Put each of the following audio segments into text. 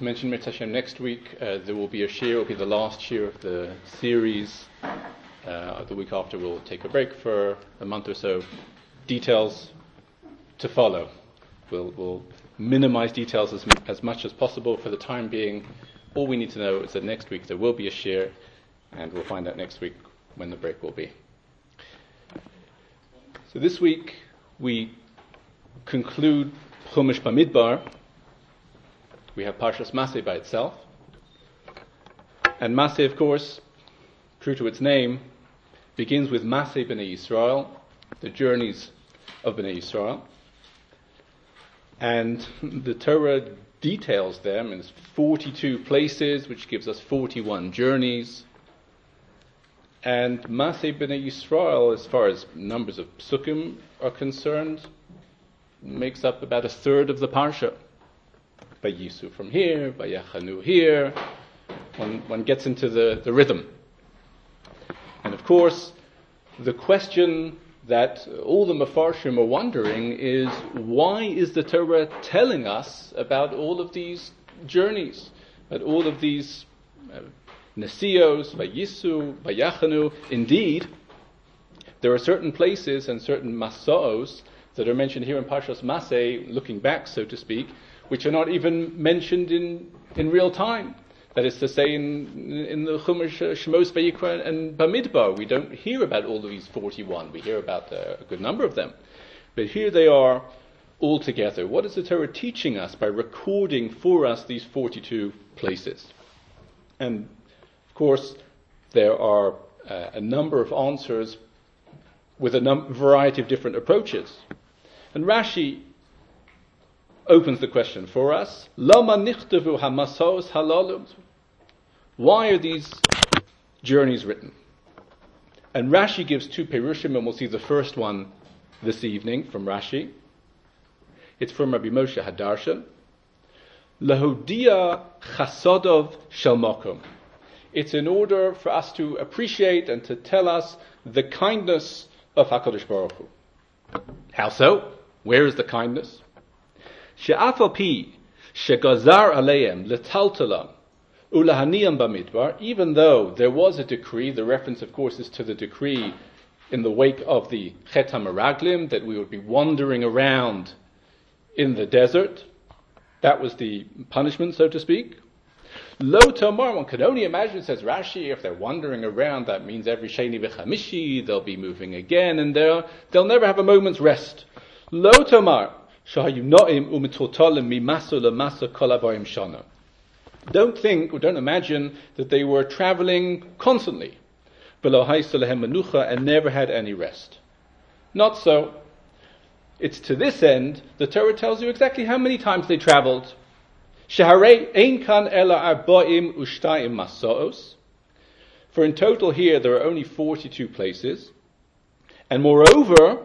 mentioned, Mitzvah Hashem, next week there will be a shir. It will be the last shir of the series. The week after we'll take a break for a month or so. Details to follow. We'll minimize details as much as possible for the time being. All we need to know is that next week there will be a shir, and we'll find out next week when the break will be. So this week we conclude Chumash Bamidbar. We have Parshas Maseh by itself. And Maseh, of course, true to its name, begins with Maseh B'nai Yisrael, the journeys of B'nai Yisrael. And the Torah details them in 42 places, which gives us 41 journeys. And Maseh B'nai Yisrael, as far as numbers of psukim are concerned, makes up about a third of the parsha. By Yisu from here, by Yachanu here, one gets into the rhythm. And of course, the question that all the Mefarshim are wondering is, why is the Torah telling us about all of these journeys, about all of these Nesios, by Yisu, by Yachanu? Indeed, there are certain places and certain Masaos that are mentioned here in Parshas Maseh, looking back, so to speak, which are not even mentioned in real time. That is to say, in the Chumash Shemos, Vayikra, and Bamidbar, we don't hear about all of these 41. We hear about a good number of them. But here they are all together. What is the Torah teaching us by recording for us these 42 places? And, of course, there are a number of answers with a variety of different approaches. And Rashi opens the question for us. Lama nichtavu hamasos halalum. Why are these journeys written? And Rashi gives two perushim, and we'll see the first one this evening from Rashi. It's from Rabbi Moshe Hadarshan. Lahodia chasadov shel makom. It's in order for us to appreciate and to tell us the kindness of HaKadosh Baruch Hu. How so? Where is the kindness? She'af al pi shegazar aleim letaltalam ulahaniyam bamidbar. Even though there was a decree, the reference, of course, is to the decree in the wake of the Chet HaMeraglim, that we would be wandering around in the desert. That was the punishment, so to speak. Lo tomar, one can only imagine, says Rashi, if they're wandering around, that means every Sheni v'Chamishi they'll be moving again, and they'll never have a moment's rest. Lo tomar. Don't think or don't imagine that they were traveling constantly and never had any rest. Not so. It's to this end the Torah tells you exactly how many times they traveled. For in total here there are only 42 places, and moreover,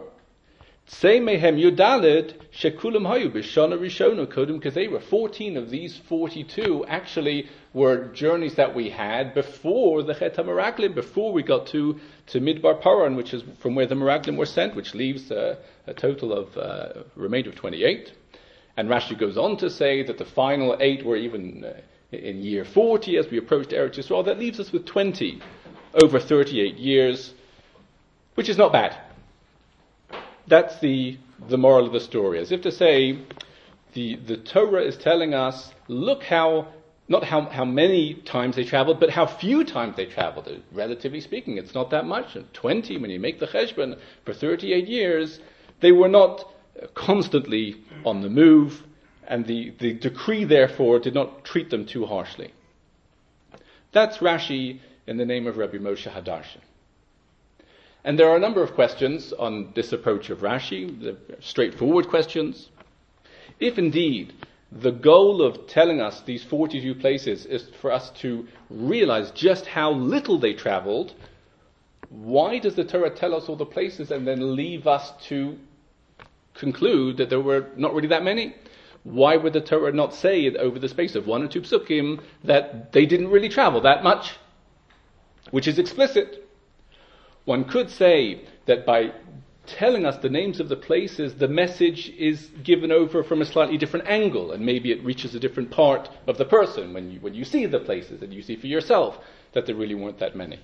because they were 14 of these 42 actually were journeys that we had before the Chet HaMeraglim, before we got to Midbar Paran, which is from where the Meraglim were sent, which leaves a total of remainder of 28. And Rashi goes on to say that the final 8 were even in year 40 as we approached Eretz Yisrael. That leaves us with 20 over 38 years, which is not bad. That's the moral of the story. As if to say, the Torah is telling us, look not how many times they traveled, but how few times they traveled. Relatively speaking, it's not that much. 20, when you make the cheshbon, for 38 years, they were not constantly on the move, and the decree, therefore, did not treat them too harshly. That's Rashi in the name of Rabbi Moshe Hadarshan. And there are a number of questions on this approach of Rashi, the straightforward questions. If indeed the goal of telling us these 42 places is for us to realize just how little they traveled, why does the Torah tell us all the places and then leave us to conclude that there were not really that many? Why would the Torah not say over the space of 1 or 2 psukim that they didn't really travel that much? Which is explicit. One could say that by telling us the names of the places, the message is given over from a slightly different angle, and maybe it reaches a different part of the person when you see the places and you see for yourself that there really weren't that many.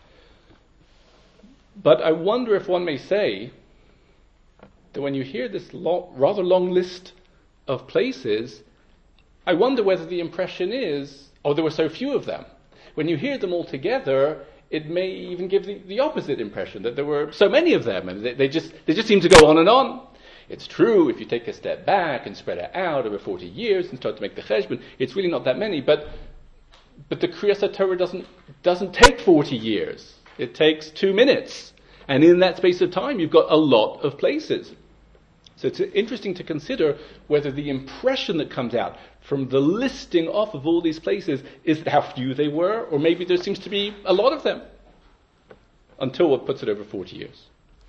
But I wonder if one may say that when you hear this rather long list of places, I wonder whether the impression is, oh, there were so few of them. When you hear them all together, it may even give the opposite impression, that there were so many of them, and they just seem to go on and on. It's true, if you take a step back and spread it out over 40 years and start to make the cheshbon, it's really not that many, but the Kriyas HaTorah doesn't take 40 years. It takes 2 minutes. And in that space of time, you've got a lot of places. So it's interesting to consider whether the impression that comes out from the listing off of all these places is how few they were, or maybe there seems to be a lot of them, until it puts it over 40 years.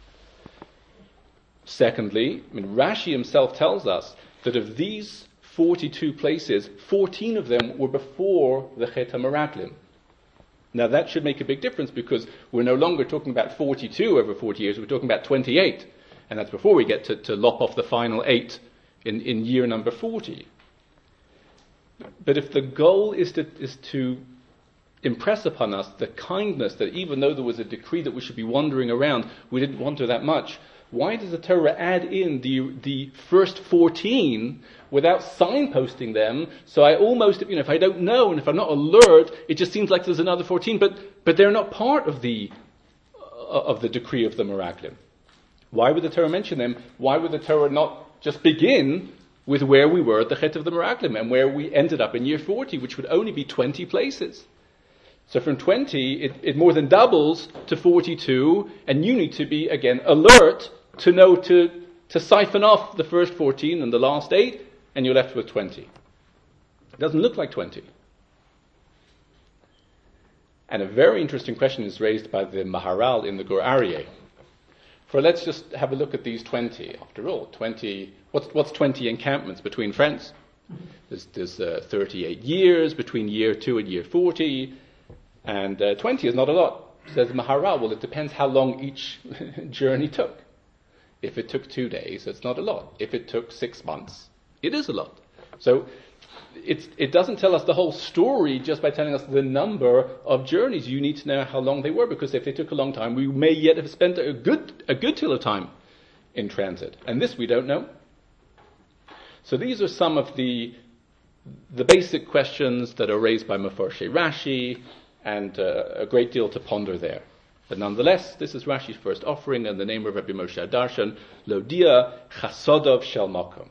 Secondly, Rashi himself tells us that of these 42 places, 14 of them were before the Chet HaMeraglim. Now that should make a big difference, because we're no longer talking about 42 over 40 years, we're talking about 28. And that's before we get to lop off the final 8 in year number 40. But if the goal is to impress upon us the kindness that even though there was a decree that we should be wandering around, we didn't wander that much, why does the Torah add in the first 14 without signposting them? So I almost, if I don't know and if I'm not alert, it just seems like there's another 14, but they're not part of the decree of the Meraglim. Why would the Torah mention them? Why would the Torah not just begin with where we were at the Chet of the Meraglim and where we ended up in year 40, which would only be 20 places? So from 20, it more than doubles to 42, and you need to be, again, alert to know to siphon off the first 14 and the last 8, and you're left with 20. It doesn't look like 20. And a very interesting question is raised by the Maharal in the Gur Aryeh. For let's just have a look at these 20. After all, 20. What's 20 encampments between friends? There's 38 years between year 2 and year 40, and 20 is not a lot. Says Maharal, well, it depends how long each journey took. If it took 2 days, it's not a lot. If it took 6 months, it is a lot. So it doesn't tell us the whole story just by telling us the number of journeys. You need to know how long they were, because if they took a long time, we may yet have spent a good deal of time in transit. And this we don't know. So these are some of the basic questions that are raised by Mefarshei Rashi, and a great deal to ponder there. But nonetheless, this is Rashi's first offering, and the name of Rabbi Moshe Darshan, Lodia Chasodov Shel Makom.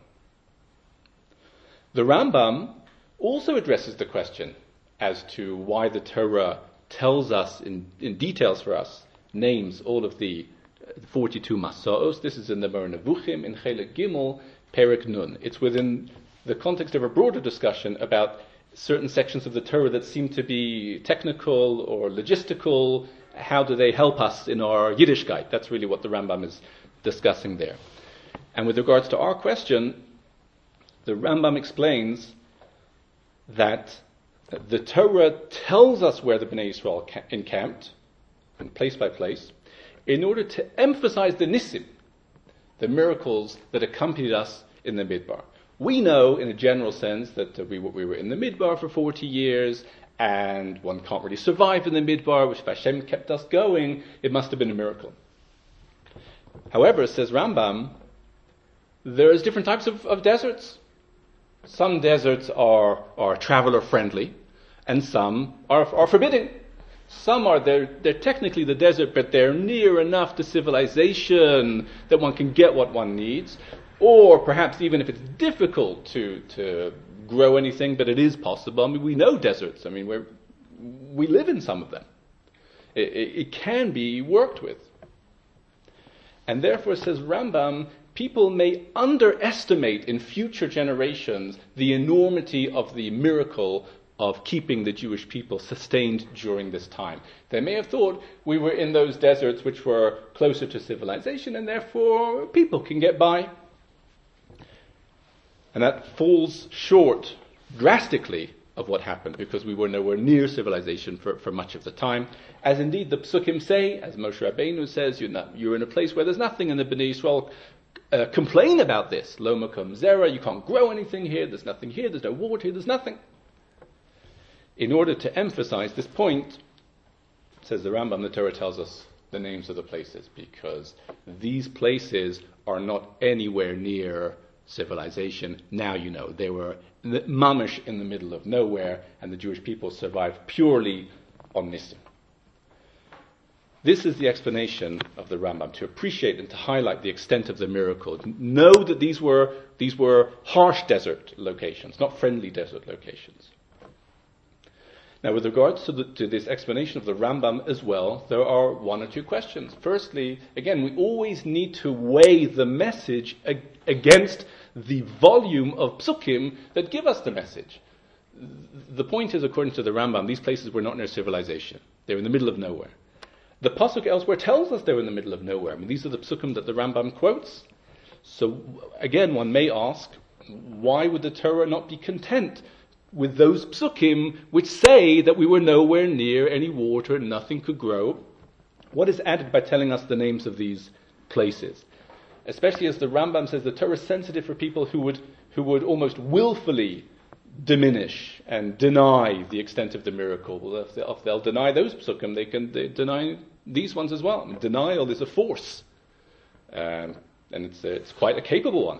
The Rambam also addresses the question as to why the Torah tells us in details for us, names all of the 42 Masaos. This is in the Moreh Nevuchim in Chelek Gimel, Perek Nun. It's within the context of a broader discussion about certain sections of the Torah that seem to be technical or logistical. How do they help us in our Yiddishkeit? That's really what the Rambam is discussing there. And with regards to our question, the Rambam explains that the Torah tells us where the Bnei Yisrael encamped, and place by place, in order to emphasize the Nisim, the miracles that accompanied us in the Midbar. We know, in a general sense, that we were in the Midbar for 40 years, and one can't really survive in the Midbar, which if Hashem kept us going, it must have been a miracle. However, says Rambam, there's different types of deserts. Some deserts are traveler friendly, and some are forbidding. Some they're technically the desert, but they're near enough to civilization that one can get what one needs. Or perhaps even if it's difficult to grow anything, but it is possible. I mean, we know deserts. I mean, we live in some of them. It can be worked with. And therefore, says Rambam, people may underestimate in future generations the enormity of the miracle of keeping the Jewish people sustained during this time. They may have thought we were in those deserts which were closer to civilization, and therefore people can get by. And that falls short drastically of what happened, because we were nowhere near civilization for much of the time. As indeed the Psukim say, as Moshe Rabbeinu says, you're in a place where there's nothing, and the Bnei Yisrael complain about this. Lo makom zera, you can't grow anything here, there's nothing here, there's no water here, there's nothing. In order to emphasize this point, says the Rambam, the Torah tells us the names of the places, because these places are not anywhere near civilization. Now you know. They were mamish in the middle of nowhere, and the Jewish people survived purely on Nisim. This is the explanation of the Rambam, to appreciate and to highlight the extent of the miracle. Know that these were harsh desert locations, not friendly desert locations. Now, with regards to this explanation of the Rambam as well, there are one or two questions. Firstly, again, we always need to weigh the message against the volume of psukim that give us the message. The point is, according to the Rambam, these places were not near civilization. They're in the middle of nowhere. The pasuk elsewhere tells us they're in the middle of nowhere. I mean, these are the psukim that the Rambam quotes. So, again, one may ask, why would the Torah not be content with those psukim which say that we were nowhere near any water and nothing could grow? What is added by telling us the names of these places? Especially as the Rambam says, the Torah is sensitive for people who would almost willfully diminish and deny the extent of the miracle. Well, if they'll deny those psukim, they deny these ones as well. I mean, denial is a force, and it's quite a capable one.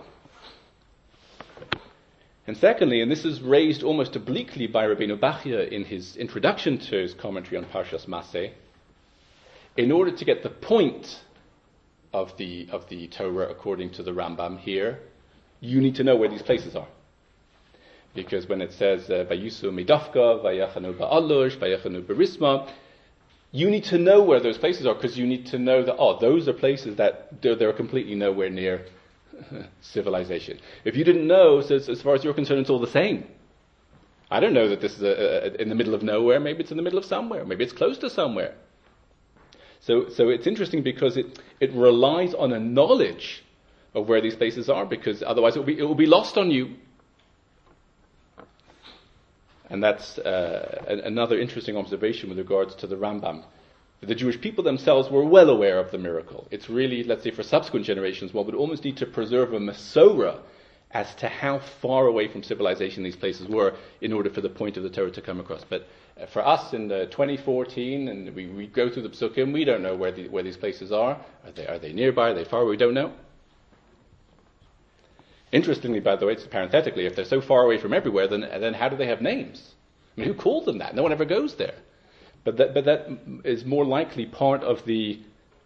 And secondly, and this is raised almost obliquely by Rabbeinu Bachya in his introduction to his commentary on Parshas Maseh, in order to get the point of the Torah according to the Rambam here, you need to know where these places are. Because when it says Vayisu Midafka, Vayachanu Ba'alush, Vayachanu Berisma, you need to know where those places are, because you need to know that those are places that they're completely nowhere near civilization. If you didn't know, so as far as you're concerned, it's all the same. I don't know that this is in the middle of nowhere. Maybe it's in the middle of somewhere. Maybe it's close to somewhere. So it's interesting because it relies on a knowledge of where these places are, because otherwise it will be lost on you. And that's another interesting observation with regards to the Rambam. The Jewish people themselves were well aware of the miracle. It's really, let's say, for subsequent generations, one would almost need to preserve a Masorah as to how far away from civilization these places were in order for the point of the Torah to come across. But for us in 2014, and we go through the Psukim, we don't know where these places are. Are they nearby? Are they far away? We don't know. Interestingly, by the way, parenthetically, if they're so far away from everywhere, then how do they have names? I mean, who called them that? No one ever goes there. But that is more likely part of the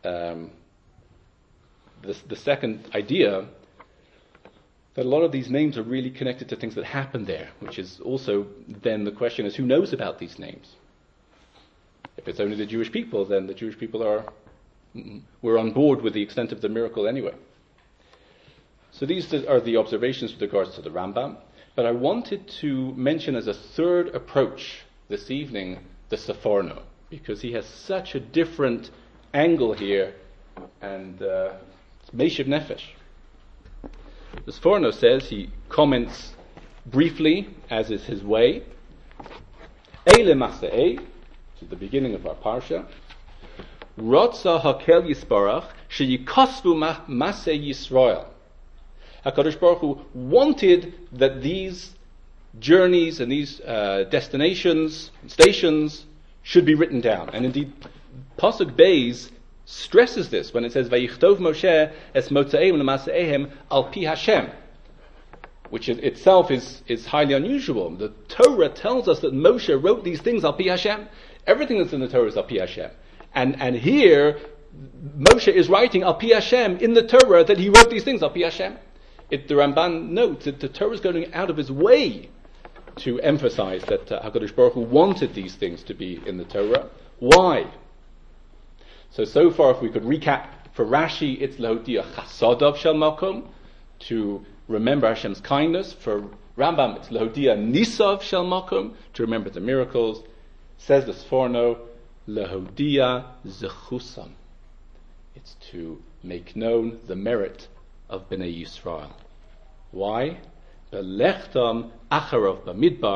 second idea, that a lot of these names are really connected to things that happened there, which is also then the question is, who knows about these names? If it's only the Jewish people, then the Jewish people were on board with the extent of the miracle anyway. So these are the observations with regards to the Rambam. But I wanted to mention as a third approach this evening the Sforno, because he has such a different angle here, and it's Meishiv Nefesh. The Sforno says, he comments briefly, as is his way, Eile Masei, which is the beginning of our parsha, Rotza Hakel Yisparach, Sheyikosvu Masei Yisrael. HaKadosh Baruch Hu wanted that these journeys and these destinations, stations, should be written down. And indeed, Pasuk Beis stresses this when it says, Vayichtov Moshe es motzaim l'maseihem al pi Hashem, which itself is highly unusual. The Torah tells us that Moshe wrote these things al pi Hashem. Everything that's in the Torah is al pi Hashem. And here, Moshe is writing al pi Hashem in the Torah that he wrote these things al pi Hashem. The Ramban notes that the Torah is going out of his way to emphasize that HaKadosh Baruch Hu wanted these things to be in the Torah. Why? So far, if we could recap, for Rashi, it's Lahodia Chasadav Shel Makom, to remember Hashem's kindness. For Rambam, it's Lahodia Nisav Shel Makom, to remember the miracles. Says the Sforno, Lahodia Zechusam. It's to make known the merit of Bnei Yisrael. Why? Belechtam acharav b'midbar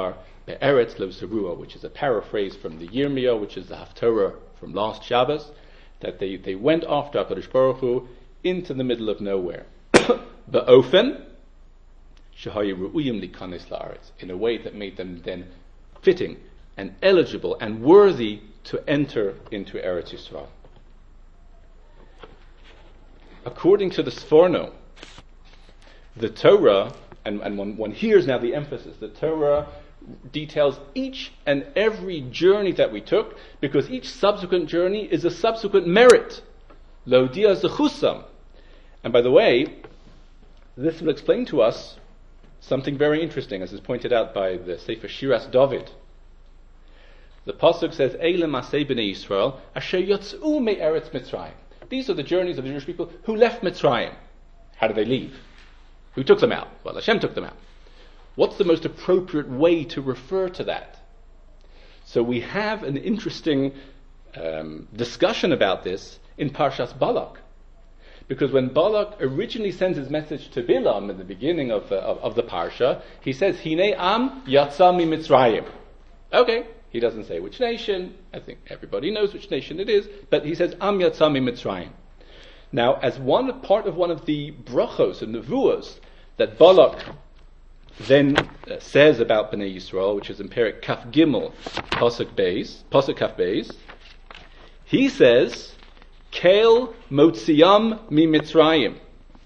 Be'eretz lo zerua, which is a paraphrase from the Yirmiyah, which is the Haftorah from last Shabbos, that they went after HaKadosh Baruch Hu into the middle of nowhere. Ba'ofen shehayu ru'uyim likanis la'aretz, in a way that made them then fitting and eligible and worthy to enter into Eretz Yisrael. According to the Sforno, the Torah, and one hears now the emphasis, the Torah details each and every journey that we took, because each subsequent journey is a subsequent merit. Lodia zechusam. And by the way, this will explain to us something very interesting, as is pointed out by the Sefer Shiras David. The pasuk says, "Eile masei bnei Yisrael asher yotzu me'eretz Mitzrayim." These are the journeys of the Jewish people who left Mitzrayim. How did they leave? Who took them out? Well, Hashem took them out. What's the most appropriate way to refer to that? So we have an interesting discussion about this in Parshas Balak. Because when Balak originally sends his message to Bilam at the beginning of the Parsha, he says, Hine am yatsa mi Mitzrayim. Okay, he doesn't say which nation. I think everybody knows which nation it is. But he says, Am yatsa mi Mitzrayim. Now, as part of one of the brachos and nevuos that Balak then says about Bnei Yisrael, which is in Perek Kaf Gimel, Pasuk Kaf Beis, he says, Kel Motziam mi Mitzrayim.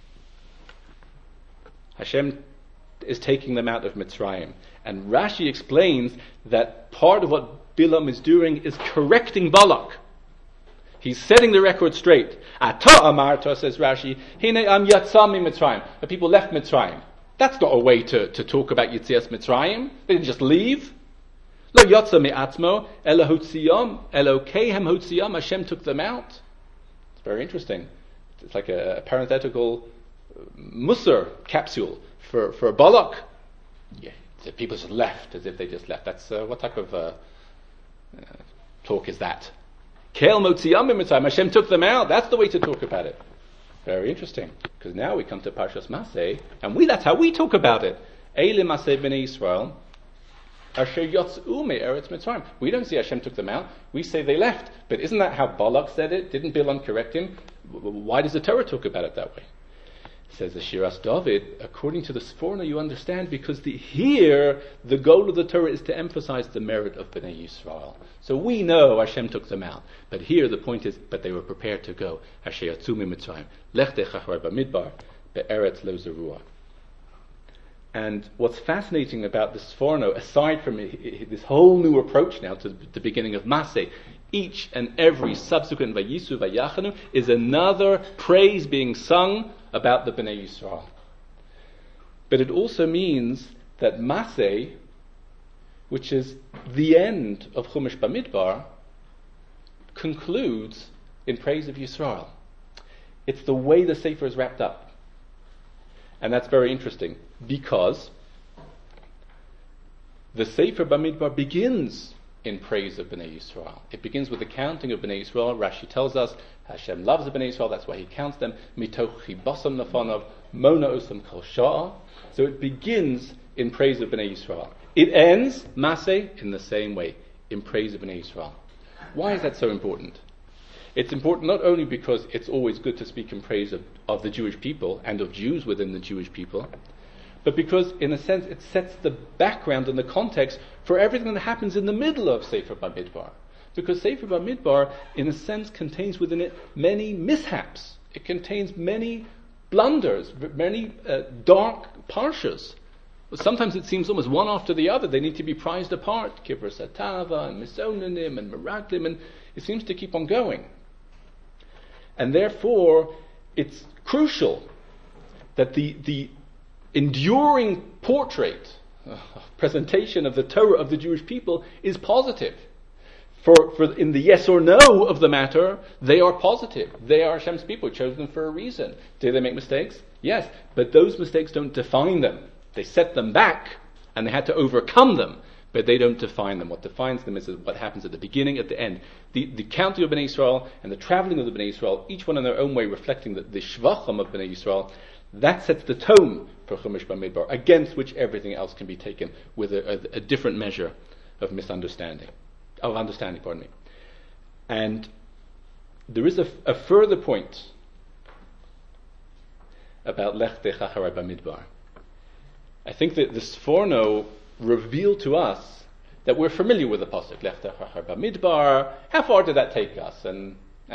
Hashem is taking them out of Mitzrayim. And Rashi explains that part of what Bilam is doing is correcting Balak. He's setting the record straight. Ata amarta, says Rashi, Hine am yatzam mi Mitzrayim. The people left Mitzrayim. That's not a way to talk about Yitzias Mitzrayim. They didn't just leave. Lo yatsa mi atmo, elo hotziyam, Elokehem hotziyam, Hashem took them out. It's very interesting. It's like a parenthetical Musar capsule for Balak. Yeah, the people just left as if they just left. That's what type of talk is that? Kel motziyam b'mitzrayim, Hashem took them out. That's the way to talk about it. Very interesting, because now we come to Parshas Masei, and that's how we talk about it. Eile Masei b'nei Yisrael, asher yotzu me'eretz Mitzrayim. We don't say Hashem took them out. We say they left. But isn't that how Balak said it? Didn't Bilam correct him? Why does the Torah talk about it that way? Says the Shiras David, according to the Sforno, you understand, because here the goal of the Torah is to emphasize the merit of Bnei Yisrael. So we know Hashem took them out, but here the point is, but they were prepared to go. Asher yatzu mi Mitzrayim, lech techachar b'midbar, be'eretz lo zerua. And what's fascinating about the Sforno, aside from this whole new approach now to the beginning of Masei, each and every subsequent Vayisu Vayachanu is another praise being sung about the Bnei Yisrael. But it also means that Masei, which is the end of Chumash Bamidbar, concludes in praise of Yisrael. It's the way the Sefer is wrapped up. And that's very interesting, because the Sefer Bamidbar begins in praise of Bnei Yisrael. It begins with the counting of Bnei Yisrael. Rashi tells us Hashem loves the Bnei Yisrael, that's why he counts them. Mitoch chibasam nafanov mona osam kol sha'a. So it begins in praise of Bnei Yisrael. It ends, Masei, in the same way, in praise of Bnei Yisrael. Why is that so important? It's important not only because it's always good to speak in praise of the Jewish people and of Jews within the Jewish people, but because, in a sense, it sets the background and the context for everything that happens in the middle of Sefer Bamidbar. Because Sefer Bamidbar, in a sense, contains within it many mishaps. It contains many blunders, many dark parshas. Sometimes it seems almost one after the other. They need to be prized apart. Kibra Satava and Misonanim and Meraglim, and it seems to keep on going. And therefore, it's crucial that the enduring portrait, presentation of the Torah of the Jewish people is positive. For in the yes or no of the matter, they are positive. They are Hashem's people, chosen for a reason. Do they make mistakes? Yes, but those mistakes don't define them. They set them back, and they had to overcome them, but they don't define them. What defines them is what happens at the beginning, at the end. The counting of Bnei Yisrael and the traveling of the Bnei Yisrael, each one in their own way reflecting the shvachim of Bnei Yisrael, That sets the tone for Chumash Bamidbar, against which everything else can be taken with a different measure of understanding. And there is a further point about Lech Dech Acharei Bamidbar. I think that the Sforno revealed to us that we're familiar with the pasuk Lech Dech Acharei Bamidbar. How far did that take us, and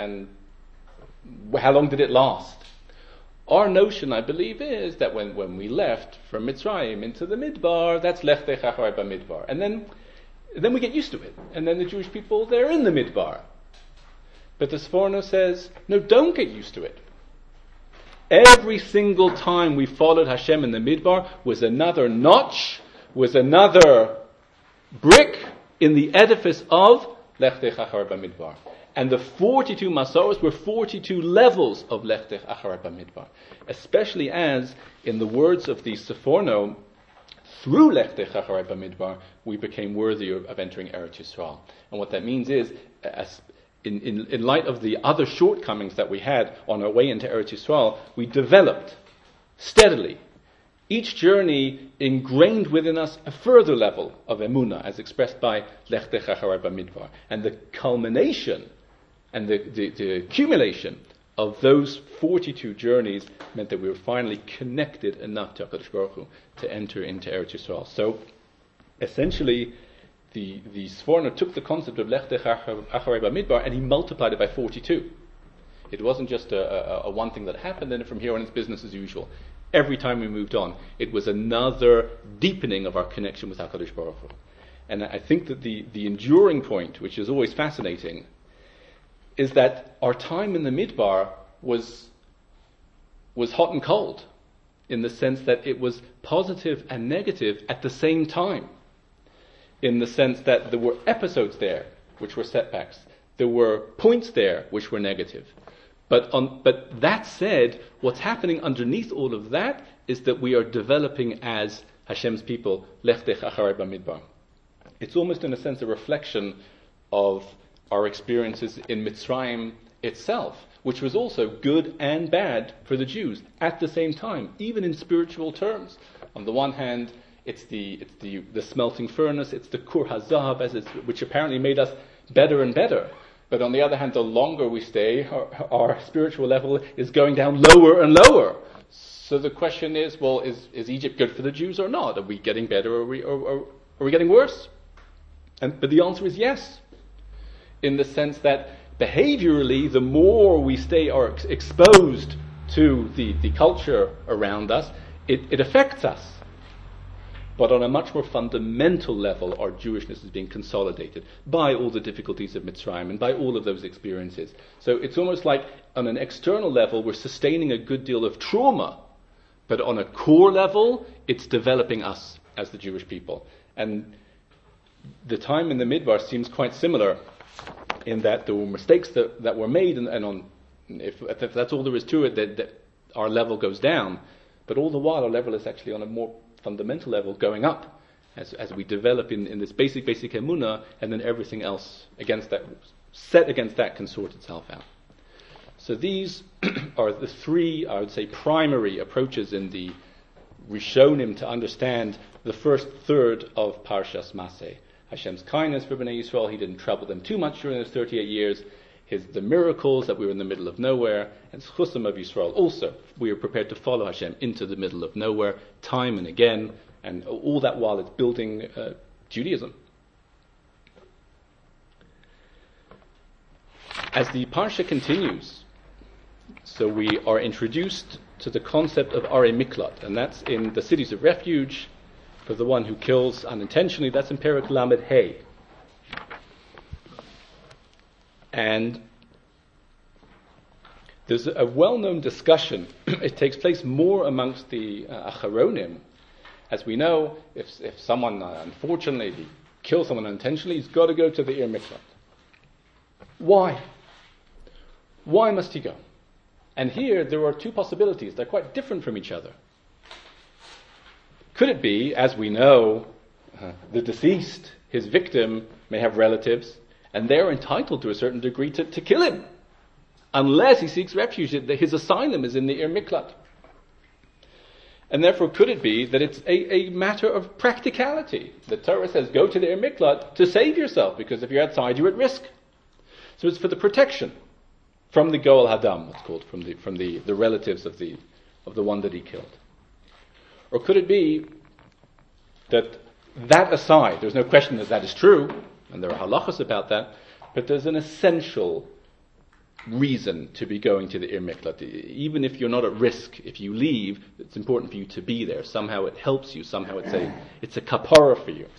how long did it last? Our notion, I believe, is that when we left from Mitzrayim into the Midbar, that's Lech Dech Acharei Bamidbar, and then we get used to it, and then the Jewish people, they're in the Midbar. But the Sforno says, no, don't get used to it. Every single time we followed Hashem in the Midbar was another notch, was another brick in the edifice of Lech Dech Acharei Bamidbar. And the 42 Masoros were 42 levels of Lech Dech Acharei Bamidbar. Especially as, in the words of the Sforno, through Lech Dech Acharei Bamidbar, we became worthy of entering Eretz Yisrael. And what that means is, in light of the other shortcomings that we had on our way into Eretz Yisrael, we developed steadily. Each journey ingrained within us a further level of emunah, as expressed by Lech Dech Acharei Bamidbar. And the culmination and the accumulation of those 42 journeys meant that we were finally connected enough to HaKadosh Baruch Hu to enter into Eretz Yisrael. So, essentially, the Sforno took the concept of Lech Dech Acharei Bamidbar and he multiplied it by 42. It wasn't just a one thing that happened, and from here on it's business as usual. Every time we moved on, it was another deepening of our connection with HaKadosh Baruch Hu. And I think that the enduring point, which is always fascinating, is that our time in the Midbar was hot and cold, in the sense that it was positive and negative at the same time. In the sense that there were episodes there which were setbacks, there were points there which were negative. But that said, what's happening underneath all of that is that we are developing as Hashem's people, Lech Dech Acharei Bamidbar. It's almost in a sense a reflection of our experiences in Mitzrayim itself, which was also good and bad for the Jews at the same time, even in spiritual terms. On the one hand, it's the smelting furnace, it's the Kur HaZahav, which apparently made us better and better. But on the other hand, the longer we stay, our spiritual level is going down lower and lower. So the question is, well, is Egypt good for the Jews or not? Are we getting better or are we getting worse? But the answer is yes, in the sense that behaviorally, the more we stay or exposed to the culture around us, it affects us. But on a much more fundamental level, our Jewishness is being consolidated by all the difficulties of Mitzrayim and by all of those experiences. So it's almost like on an external level, we're sustaining a good deal of trauma, but on a core level, it's developing us as the Jewish people. And the time in the Midbar seems quite similar in that there were mistakes that were made, and if that's all there is to it, that our level goes down. But all the while, our level is actually on a more fundamental level going up as we develop in this basic emunah, and then everything else set against that can sort itself out. So these are the three, I would say, primary approaches in the Rishonim to understand the first third of Parshas Maseh. Hashem's kindness for Bnei Yisrael, he didn't trouble them too much during those 38 years. The miracles that we were in the middle of nowhere, and Chusim of Yisrael also. We are prepared to follow Hashem into the middle of nowhere, time and again, and all that while it's building Judaism. As the Parsha continues, so we are introduced to the concept of Arei Miklat, and that's in the cities of refuge. For the one who kills unintentionally, that's in Perek Lamed Hey. And there's a well-known discussion. It takes place more amongst the Acharonim. As we know, if someone unfortunately kills someone unintentionally, he's got to go to the Ir Miklat. Why? Why must he go? And here there are two possibilities. They're quite different from each other. Could it be, as we know, the deceased, his victim, may have relatives, and they're entitled to a certain degree to kill him, unless he seeks refuge. His asylum is in the Ir Miklat. And therefore, could it be that it's a matter of practicality? The Torah says, go to the Ir Miklat to save yourself, because if you're outside, you're at risk. So it's for the protection from the Goel Hadam, what's called, from the relatives of the one that he killed. Or could it be that aside, there's no question that is true, and there are halachas about that, but there's an essential reason to be going to the Ir Miklat. Even if you're not at risk, if you leave, it's important for you to be there. Somehow it helps you. Somehow it's a kapara for you.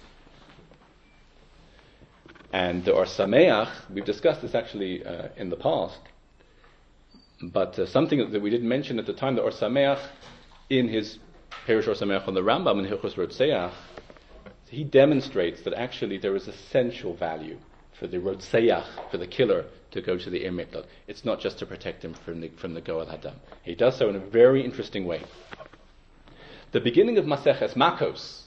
And the Or Sameach, we've discussed this actually in the past, but something that we didn't mention at the time, the Or Sameach, in his Perush Or Sameach on the Rambam in Hilchos Rotzeach, he demonstrates that actually there is essential value for the Rotzeach, for the killer, to go to the Ir Miklat. It's not just to protect him from the Goel Hadam. He does so in a very interesting way. The beginning of Maseches Makos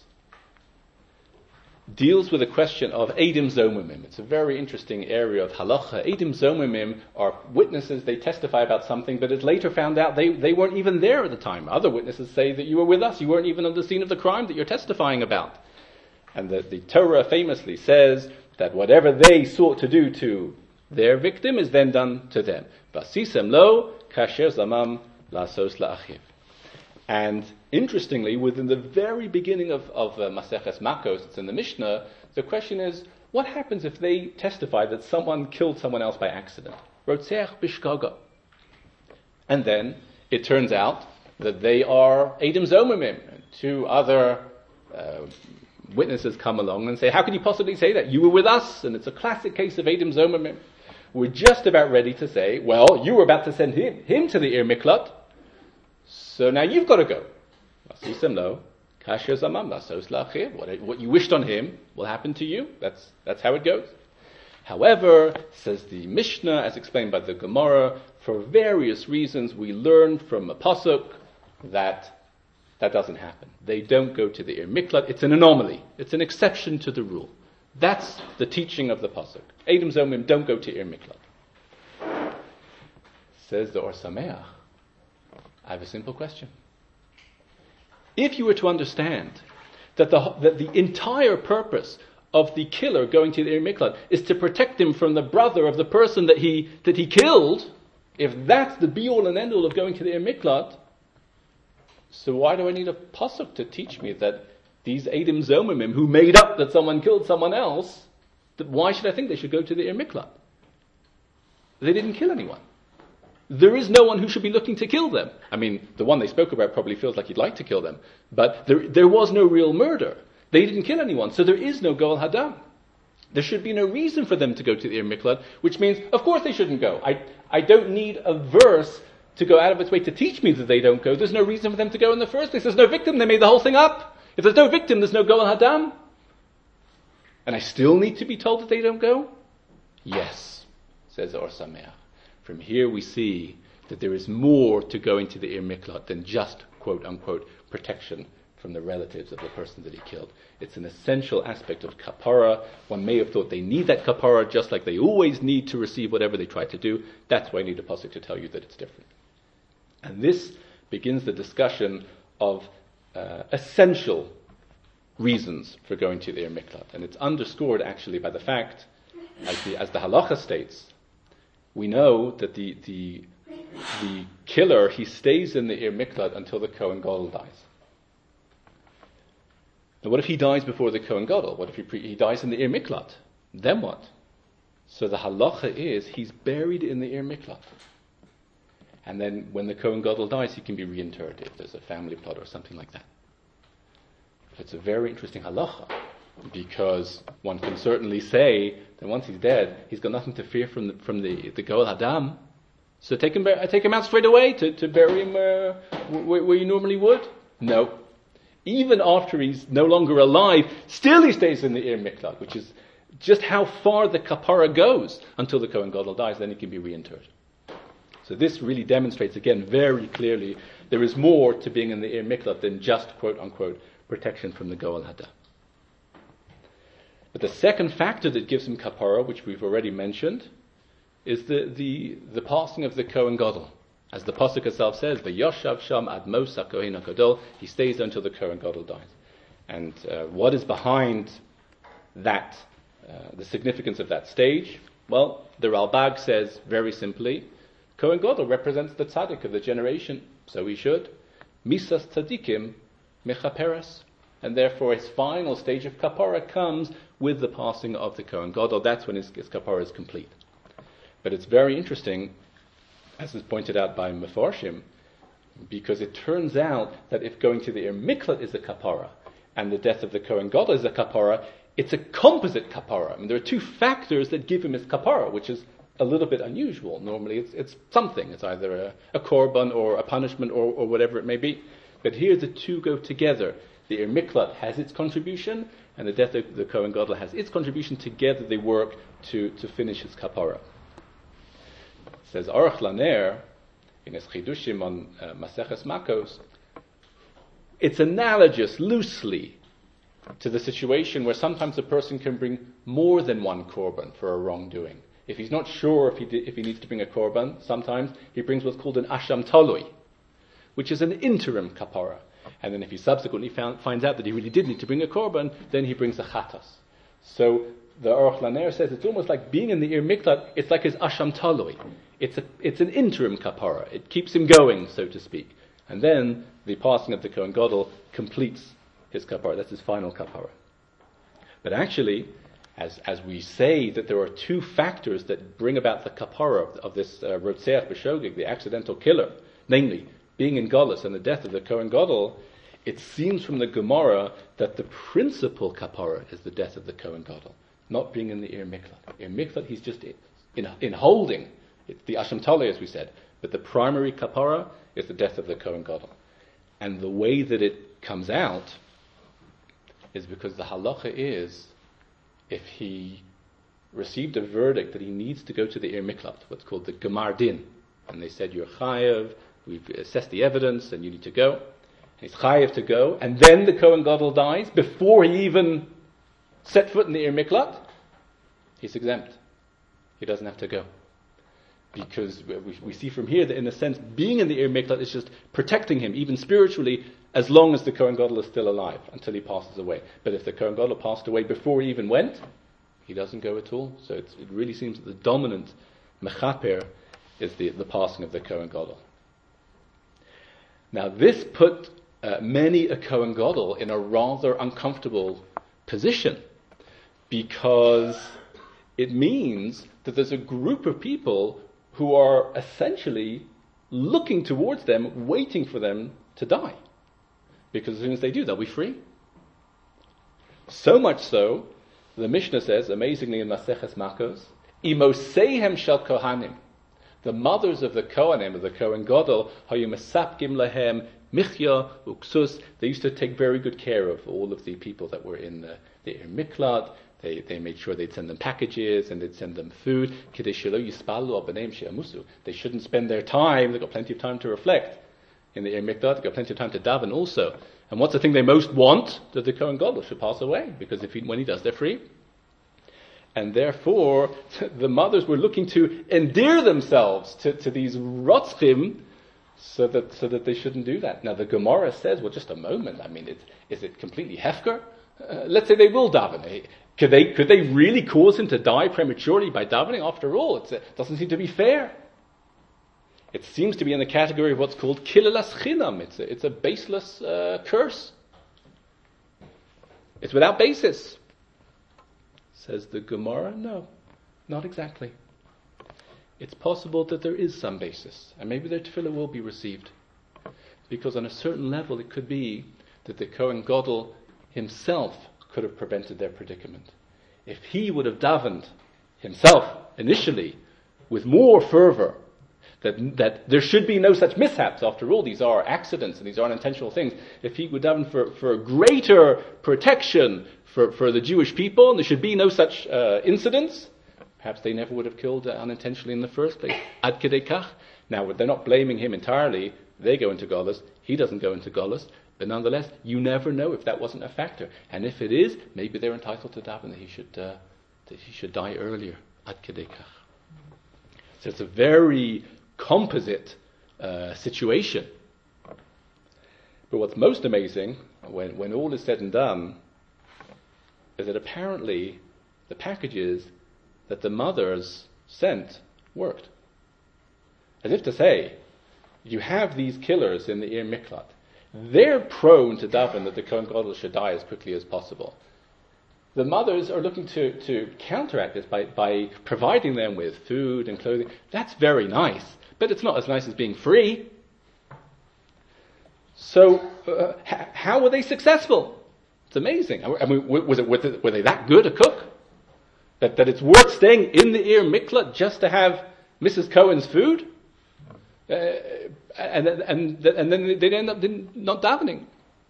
deals with the question of Eidim Zomimim. It's a very interesting area of halacha. Eidim Zomimim are witnesses, they testify about something, but it's later found out they weren't even there at the time. Other witnesses say that you were with us, you weren't even on the scene of the crime that you're testifying about. And the Torah famously says that whatever they sought to do to their victim is then done to them. Vasisem lo kasher zamam lasos la'achiv. And interestingly, within the very beginning of Maseches Makos, it's in the Mishnah, the question is, what happens if they testify that someone killed someone else by accident? Rotzeach bishkaga. And then it turns out that they are Eidim Zomimim. Two other witnesses come along and say, how can you possibly say that? You were with us, and it's a classic case of Eidim Zomimim. We're just about ready to say, well, you were about to send him to the Ir Miklat, so now you've got to go. What you wished on him will happen to you. That's how it goes. However, says the Mishnah, as explained by the Gemara, for various reasons we learn from a pasuk that doesn't happen. They don't go to the Ir Miklat. It's an anomaly. It's an exception to the rule. That's the teaching of the pasuk. Eidim Zomim don't go to Ir Miklat. Says the Or Sameach, I have a simple question. If you were to understand that the entire purpose of the killer going to the Ir Miklat is to protect him from the brother of the person that he killed, if that's the be-all and end-all of going to the Ir Miklat, so why do I need a pasuk to teach me that these Eidim Zomimim who made up that someone killed someone else, that why should I think they should go to the Ir Miklat? They didn't kill anyone. There is no one who should be looking to kill them. I mean, the one they spoke about probably feels like he'd like to kill them, but there was no real murder. They didn't kill anyone, so there is no Goel Hadam. There should be no reason for them to go to the Ir Miklat, which means, of course they shouldn't go. I don't need a verse to go out of its way to teach me that they don't go. There's no reason for them to go in the first place. There's no victim. They made the whole thing up. If there's no victim, there's no Goel Hadam. And I still need to be told that they don't go? Yes, says Or Sameach. From here we see that there is more to going to the Ir Miklat than just, quote-unquote, protection from the relatives of the person that he killed. It's an essential aspect of kapara. One may have thought they need that kapara just like they always need to receive whatever they try to do. That's why I need a pasuk to tell you that it's different. And this begins the discussion of essential reasons for going to the Ir Miklat. And it's underscored actually by the fact, as the halacha states, we know that the killer, he stays in the Ir Miklat until the Kohen Gadol dies. Now what if he dies before the Kohen Gadol? What if he dies in the Ir Miklat? Then what? So the halacha is he's buried in the Ir Miklat. And then when the Kohen Gadol dies, he can be reinterred if there's a family plot or something like that. But it's a very interesting halacha, because one can certainly say that once he's dead, he's got nothing to fear from the Goel Hadam. So take him out straight away to bury him where you normally would? No. Even after he's no longer alive, still he stays in the Ir Miklat, which is just how far the kapara goes until the Kohen Gadol dies, then he can be reinterred. So this really demonstrates again very clearly there is more to being in the Ir Miklat than just quote-unquote protection from the Goel Hadam. But the second factor that gives him kapara, which we've already mentioned, is the passing of the Kohen Gadol. As the Pasuk itself says, "V'yoshav sham ad mosa kohen HaGadol," he stays there until the Kohen Gadol dies. And what is behind that, the significance of that stage? Well, the Ralbag says very simply, Kohen Gadol represents the tzaddik of the generation, so he should. Misas tzaddikim mechaperes. And therefore his final stage of kapara comes with the passing of the Kohen Gadol. That's when his kapara is complete. But it's very interesting, as is pointed out by Mefarshim, because it turns out that if going to the Ir Miklat is a kapara, and the death of the Kohen Gadol is a kapara, it's a composite kapara. I mean, there are two factors that give him his kapara, which is a little bit unusual. Normally it's something. It's either a korban or a punishment or whatever it may be. But here the two go together. The Ir Miklat has its contribution, and the death of the Kohen Gadol has its contribution. Together they work to finish his kapara. Says Aruch Laner in his Chidushim on Maseches Makos, it's analogous loosely to the situation where sometimes a person can bring more than one korban for a wrongdoing. If he's not sure if he needs to bring a korban, sometimes he brings what's called an asham talui, which is an interim kapara. And then if he subsequently finds out that he really did need to bring a korban, then he brings a chatas. So the Aruch Laner says it's almost like being in the Ir Miklat, it's like his asham talui. It's an interim kapara. It keeps him going, so to speak. And then the passing of the Kohen Gadol completes his kapara. That's his final kapara. But actually, as we say that there are two factors that bring about the kapara of this Rotzeach B'Shogeg, the accidental killer, namely being in Golus and the death of the Kohen Gadol, it seems from the Gemara that the principal kapara is the death of the Kohen Gadol, not being in the Ir Miklat. Ir Miklat, he's just in holding. It's the Asham Talei, as we said. But the primary kapara is the death of the Kohen Gadol. And the way that it comes out is because the halacha is, if he received a verdict that he needs to go to the Ir Miklat, what's called the Gemar Din, and they said, you're chayav, we've assessed the evidence, and you need to go. And he's chayav to go, and then the Kohen Gadol dies, before he even set foot in the Ir Miklat, he's exempt. He doesn't have to go. Because we see from here that, in a sense, being in the Ir Miklat is just protecting him, even spiritually, as long as the Kohen Gadol is still alive, until he passes away. But if the Kohen Gadol passed away before he even went, he doesn't go at all. So it really seems that the dominant mechaper is the passing of the Kohen Gadol. Now this put many a Kohen Gadol in a rather uncomfortable position, because it means that there's a group of people who are essentially looking towards them, waiting for them to die. Because as soon as they do, they'll be free. So much so, the Mishnah says, amazingly in Maseches Makos, Imoseihem shel Kohanim, the mothers of the Kohanim, of the Kohen Gadol, hayu mesapkim lahem michya uksus, they used to take very good care of all of the people that were in the Ir Miklat. They made sure they'd send them packages and they'd send them food. They shouldn't spend their time, they've got plenty of time to reflect in the Ir Miklat, they've got plenty of time to daven also. And what's the thing they most want? That the Kohen Gadol should pass away, because when he does, they're free. And therefore, the mothers were looking to endear themselves to these rotzchim, so that they shouldn't do that. Now the Gemara says, well, just a moment, I mean, is it completely hefker? Let's say they will daven. Could they really cause him to die prematurely by davening? After all, it doesn't seem to be fair. It seems to be in the category of what's called kilelas chinam. It's a baseless curse. It's without basis. Says the Gemara, no, not exactly. It's possible that there is some basis, and maybe their tefillah will be received. Because on a certain level it could be that the Kohen Gadol himself could have prevented their predicament. If he would have davened himself initially with more fervor, that there should be no such mishaps, after all these are accidents and these are unintentional things, if he would daven for greater protection for the Jewish people, and there should be no such incidents, perhaps they never would have killed unintentionally in the first place. Ad kedei kach. Now they're not blaming him entirely. They go into Golus, he doesn't go into Golus. But nonetheless, you never know if that wasn't a factor. And if it is, maybe they're entitled to daven that he should die earlier. Ad kedei kach. So it's a very composite situation. But what's most amazing, when all is said and done, is that apparently the packages that the mothers sent worked. As if to say, you have these killers in the Ir Miklat. They're prone to daven that the Kohen Gadol should die as quickly as possible. The mothers are looking to counteract this by providing them with food and clothing. That's very nice, but it's not as nice as being free. So, how were they successful? It's amazing. I mean, were they that good a cook? That it's worth staying in the Ir Miklat just to have Mrs. Cohen's food? And then they end up not davening.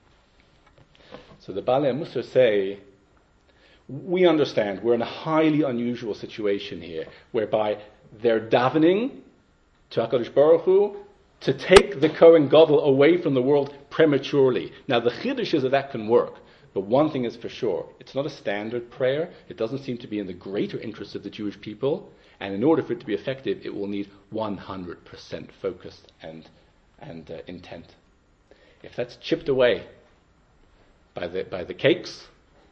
So the Balei Musar say, we understand we're in a highly unusual situation here, whereby they're davening to HaKadosh Baruch Hu to take the Kohen Gadol away from the world prematurely. Now the chiddush is that can work, but one thing is for sure, it's not a standard prayer. It doesn't seem to be in the greater interest of the Jewish people, and in order for it to be effective, it will need 100% focus and intent. If that's chipped away by the cakes,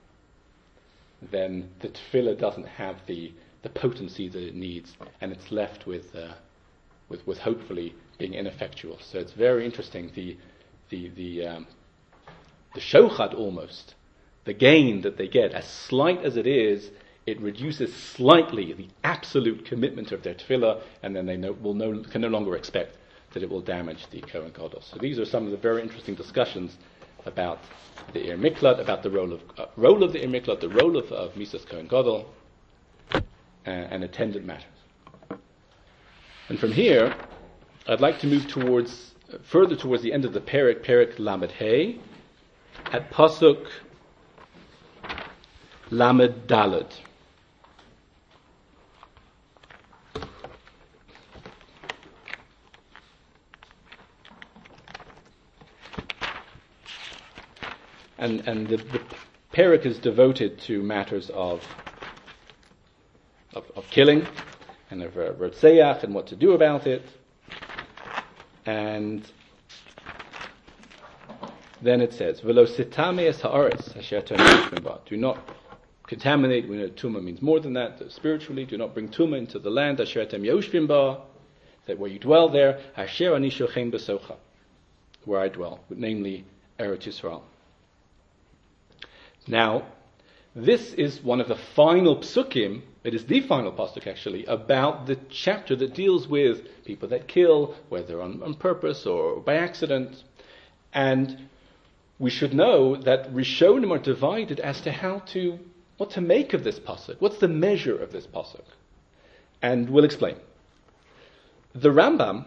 then the tefillah doesn't have the potency that it needs, and it's left with hopefully being ineffectual. So it's very interesting. The shochad almost, the gain that they get, as slight as it is, it reduces slightly the absolute commitment of their tefillah, and then they can no longer expect that it will damage the Kohen Gadol. So these are some of the very interesting discussions about the Ir Miklat, about the role of the Ir Miklat, the role of Misas Kohen Gadol, and attendant matters. And from here, I'd like to move further towards the end of the Perek Lamed Hey, at Pasuk Lamed Daled. And the Perek is devoted to matters of killing and of Rotzeach and what to do about it. And then it says, "V'lo sitame es haaretz asher atem yoshvim ba." Do not contaminate. We know tumah means more than that. Spiritually, do not bring tumah into the land asher atem yoshvim ba, that where you dwell there, asher ani shochem besocha, where I dwell, namely Eretz Yisrael. Now, this is one of the final psukim, it is the final pasuk actually, about the chapter that deals with people that kill, whether on purpose or by accident. And we should know that Rishonim are divided as to what to make of this pasuk. What's the measure of this pasuk? And we'll explain. The Rambam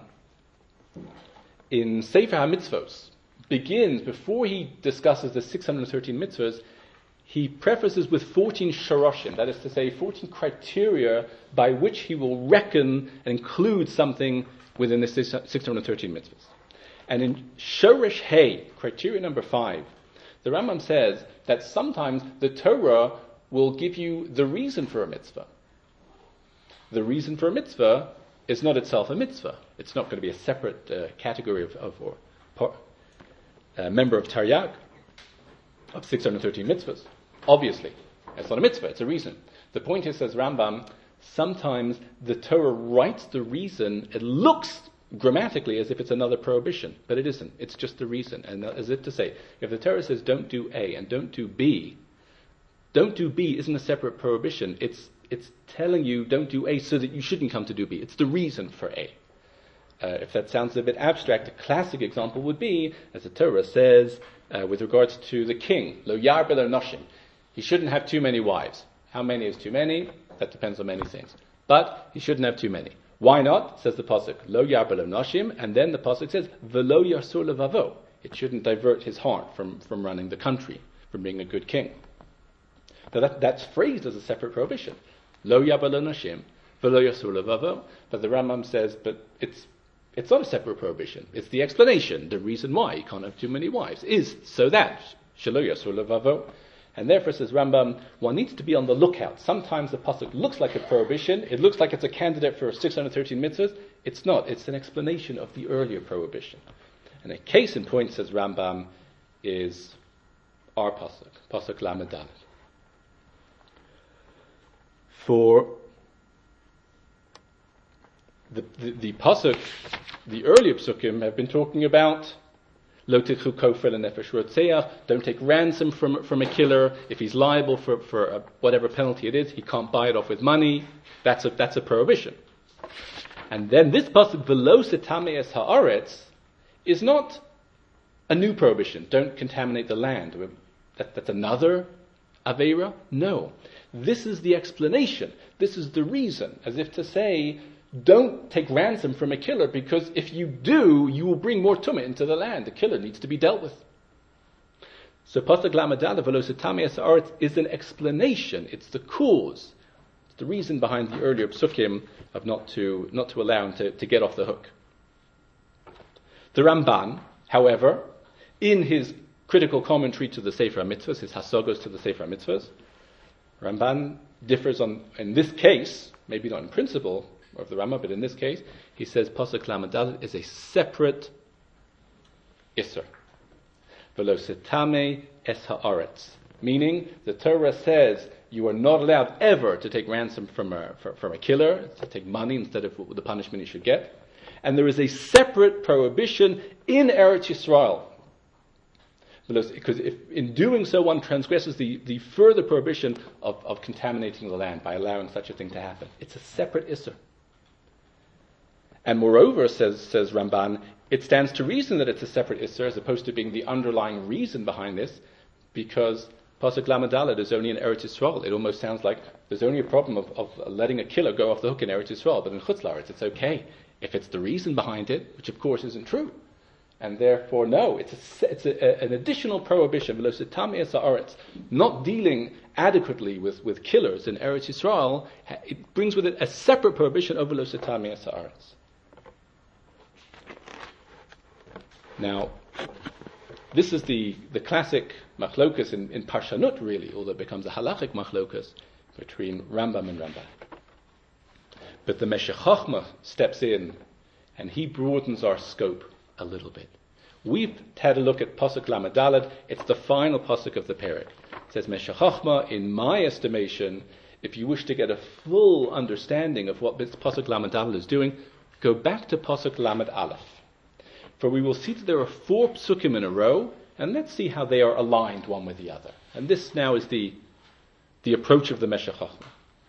in Sefer HaMitzvos begins, before he discusses the 613 mitzvahs, he prefaces with 14 sharoshim, that is to say 14 criteria by which he will reckon and include something within the 613 mitzvahs. And in Shoresh Hey, criteria number 5, the Rambam says that sometimes the Torah will give you the reason for a mitzvah. The reason for a mitzvah is not itself a mitzvah. It's not going to be a separate category or member of Taryag of 613 mitzvahs. Obviously, it's not a mitzvah, it's a reason. The point is, says Rambam, sometimes the Torah writes the reason, it looks grammatically as if it's another prohibition, but it isn't. It's just the reason. And as if to say, if the Torah says don't do A and don't do B isn't a separate prohibition. It's telling you don't do A so that you shouldn't come to do B. It's the reason for A. If that sounds a bit abstract, a classic example would be, as the Torah says, with regards to the king, lo yarbe lo noshim. He shouldn't have too many wives. How many is too many? That depends on many things. But he shouldn't have too many. Why not? Says the pasuk, lo yarbe lo noshim, and then the pasuk says, v'lo yarsur levavo. It shouldn't divert his heart from running the country, from being a good king. Now that's phrased as a separate prohibition. Lo yarbe lo noshim, v'lo yarsur levavo. But the Rambam says, but it's not a separate prohibition. It's the explanation. The reason why you can't have too many wives is so that shelo yarsur levavo. And therefore, says Rambam, one needs to be on the lookout. Sometimes the pasuk looks like a prohibition. It looks like it's a candidate for 613 mitzvahs. It's not. It's an explanation of the earlier prohibition. And a case in point, says Rambam, is our pasuk Lamed Dalet. For the pasuk, the earlier psukim have been talking about Lo tikhu kofel nefesh rotzeach. Don't take ransom from a killer. If he's liable for whatever penalty it is, he can't buy it off with money. That's a prohibition. And then this pasuk V'lo setame es haaretz is not a new prohibition. Don't contaminate the land. That's another aveira. No, this is the explanation. This is the reason, as if to say, don't take ransom from a killer, because if you do, you will bring more tumah into the land. The killer needs to be dealt with. So pasuk Lamed Dalet V'lo setame es haaretz is an explanation. It's the cause. It's the reason behind the earlier psukim of not to allow him to get off the hook. The Ramban, however, in his critical commentary to the Sefer HaMitzvahs, his hasogos to the Sefer HaMitzvahs, Ramban differs in this case, maybe not in principle of the Rambam, but in this case, he says pasuk Lamed Dalet is a separate isser. V'lo setame es haaretz, meaning the Torah says you are not allowed ever to take ransom from a killer, to take money instead of the punishment you should get. And there is a separate prohibition in Eretz Yisrael. Because if in doing so one transgresses the further prohibition of contaminating the land by allowing such a thing to happen. It's a separate isser. And moreover, says Ramban, it stands to reason that it's a separate isser as opposed to being the underlying reason behind this, because pasuk Lamed Dalet is only in Eretz Yisrael. It almost sounds like there's only a problem of letting a killer go off the hook in Eretz Yisrael, but in Chutz La'aretz it's okay. If it's the reason behind it, which of course isn't true. And therefore, no, it's an additional prohibition, V'lo setame es haaretz, not dealing adequately with killers in Eretz Yisrael. It brings with it a separate prohibition of V'lo setame es haaretz. Now, this is the classic machlokas in Parshanut, really, although it becomes a halachic machlokas between Rambam and Ramban. But the Meshech Chochmah steps in and he broadens our scope a little bit. We've had a look at pasuk Lamed Dalet. It's the final pasuk of the perek. It says, Meshech Chochmah, in my estimation, if you wish to get a full understanding of what this pasuk Lamed Dalet is doing, go back to pasuk Lamed Aleph. For we will see that there are 4 psukim in a row, and let's see how they are aligned one with the other. And this now is the approach of the Meshech Chochmah.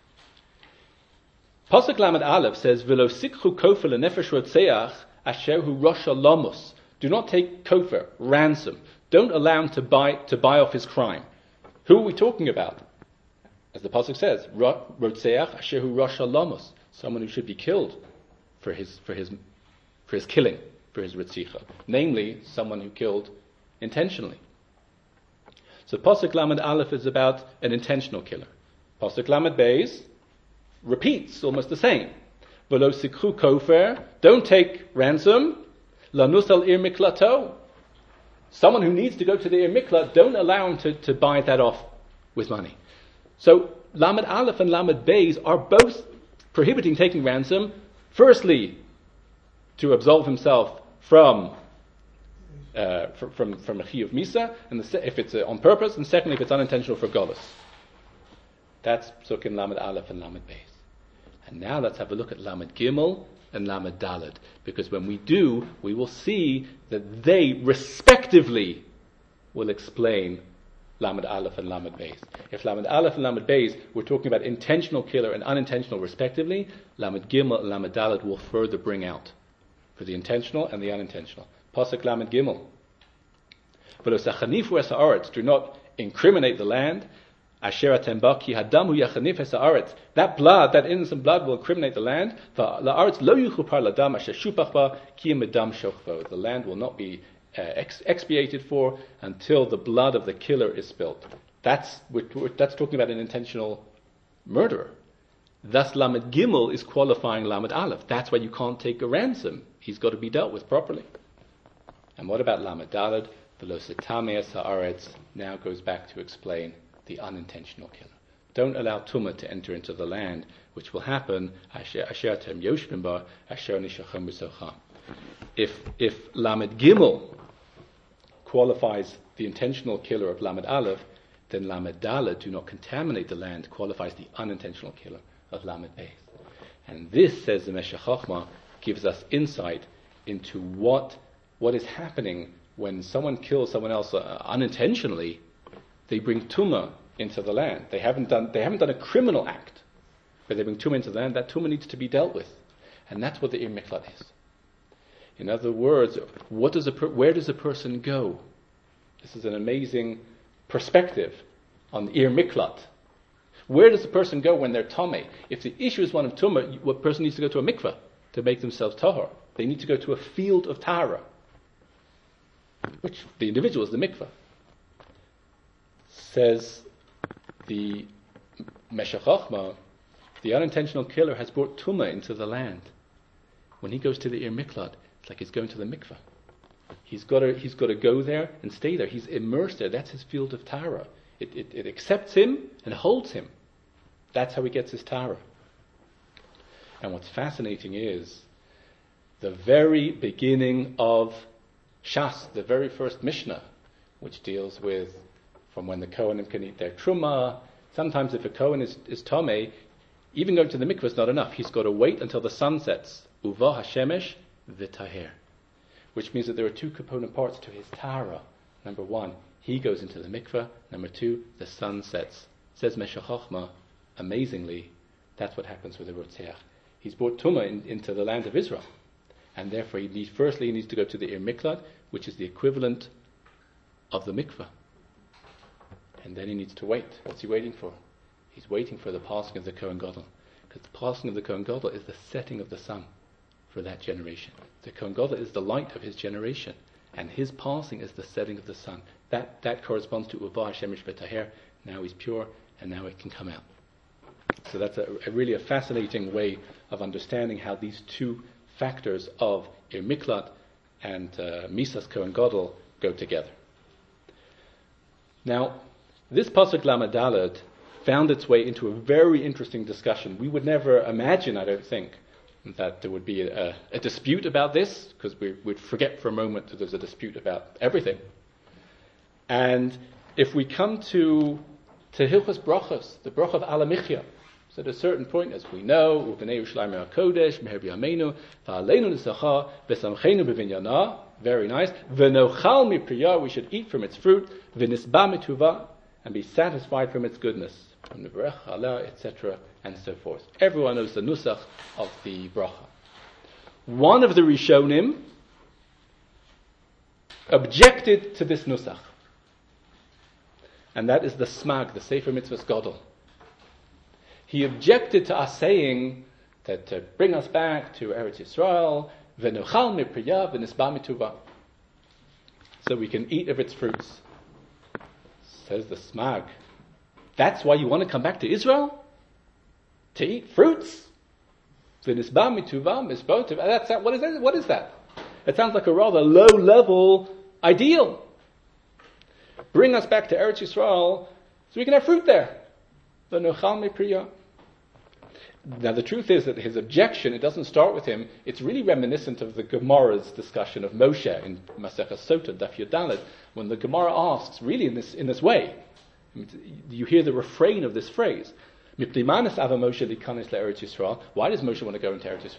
Pasuk Lamed Aleph says, V'lo sikhu kofel nefesh rotzeach asher hu rosh halamus. Do not take kofer, ransom. Don't allow him to buy off his crime. Who are we talking about? As the pasuk says, rotzeach asher hu rosh halamus, someone who should be killed for his killing, for his ritzicha, namely someone who killed intentionally. So pasuk Lamed Aleph is about an intentional killer. Pasuk Lamed Beis repeats almost the same. V'lo sikhu kofer, don't take ransom. Lanus al ir miklato, someone who needs to go to the ir miklat, don't allow him to buy that off with money. So Lamed Aleph and Lamed Beis are both prohibiting taking ransom. Firstly, to absolve himself from a chiyuv misa, and if it's on purpose, and secondly, if it's unintentional for golus. That's psukim Lamed Aleph and Lamed Beis. And now let's have a look at Lamed Gimel and Lamed Dalet, because when we do, we will see that they respectively will explain Lamed Aleph and Lamed Beis. If Lamed Aleph and Lamed Beis we're talking about intentional killer and unintentional respectively, Lamed Gimel and Lamed Dalet will further bring out for the intentional and the unintentional. Pasuk Lamed Gimel. V'lo sachanifu es haaretz, do not incriminate the land. Asher atem ba ki hadamu yachanif es haaretz. That blood, that innocent blood, will incriminate the land. La'aretz lo yuchupar ladam asher shupach ba ki medam shochvo. The land will not be expiated for until the blood of the killer is spilt. That's talking about an intentional murderer. Thus, Lamed Gimel is qualifying Lamed Aleph. That's why you can't take a ransom. He's got to be dealt with properly. And what about Lamed Dalet? V'lo setame es haaretz now goes back to explain the unintentional killer. Don't allow Tumah to enter into the land, which will happen. If Lamed Gimel qualifies the intentional killer of Lamed Aleph, then Lamed Dalet, do not contaminate the land, qualifies the unintentional killer of Lamed Beis. And this, says the Meshech Chochmah, gives us insight into what is happening when someone kills someone else unintentionally. They bring Tumah into the land. They haven't done a criminal act, but they bring Tumah into the land. That Tumah needs to be dealt with, and that's what the Ir Miklat is. In other words, where does a person go? This is an amazing perspective on the Ir Miklat. Where does a person go when they're Tomei? If the issue is one of Tumah, a person needs to go to a mikveh to make themselves tahor. They need to go to a field of tahara, which the individual is the mikveh. Says the Meshech Chochmah, the unintentional killer has brought Tumah into the land. When he goes to the Ir Miklat, it's like he's going to the mikveh. He's got to go there and stay there. He's immersed there. That's his field of tahara. It accepts him and holds him. That's how he gets his tahara. And what's fascinating is the very beginning of Shas, the very first Mishnah, which deals with from when the Kohanim can eat their truma. Sometimes if a Kohen is Tomei, even going to the mikveh is not enough. He's got to wait until the sun sets. Uva hashemesh v'taher. Which means that there are two component parts to his tahara. Number one, he goes into the mikveh. Number two, the sun sets. Says Meshech Chochmah, amazingly, that's what happens with the Rotzeach. He's brought Tumah into the land of Israel. And therefore, he needs to go to the Ir Miklat, which is the equivalent of the mikveh. And then he needs to wait. What's he waiting for? He's waiting for the passing of the Kohen Gadol. Because the passing of the Kohen Gadol is the setting of the sun for that generation. The Kohen Gadol is the light of his generation. And his passing is the setting of the sun. That corresponds to Uvah Shemesh V'Taher. Now he's pure, and now it can come out. So that's really a fascinating way of understanding how these two factors of Ir Miklat and Misas Kohen Gadol go together. Now, this Pasuk Lamed Daled found its way into a very interesting discussion. We would never imagine, I don't think, that there would be a dispute about this, because we'd forget for a moment that there's a dispute about everything. And if we come to Hilchos Brachos, the Bracha of Alamichya, so at a certain point, as we know, U'vnei Yerushalayim HaKodesh, Meher B'yameinu, V'aleinu Nisacha, V'samcheinu B'vinyana, very nice, V'nochal Mipriyah, we should eat from its fruit, V'nisba Mituvah, and be satisfied from its goodness, from the Berech Allah, etc., and so forth. Everyone knows the Nusach of the Bracha. One of the Rishonim objected to this Nusach, and that is the Smag, the Sefer Mitzvahs Gadol. He objected to us saying that to bring us back to Eretz Yisrael, v'nochal mipriyah v'nisba mituvah, so we can eat of its fruits. Says the Smag, that's why you want to come back to Israel? To eat fruits? V'nisba mituvah, misba mituvah. What is that? It sounds like a rather low-level ideal. Bring us back to Eretz Yisrael so we can have fruit there. V'nochal mipriyah. Now the truth is that his objection, it doesn't start with him, it's really reminiscent of the Gemara's discussion of Moshe in Maseches Sotah, Daf Yud Daled, when the Gemara asks, really in this way, you hear the refrain of this phrase, why does Moshe want to go into Eretz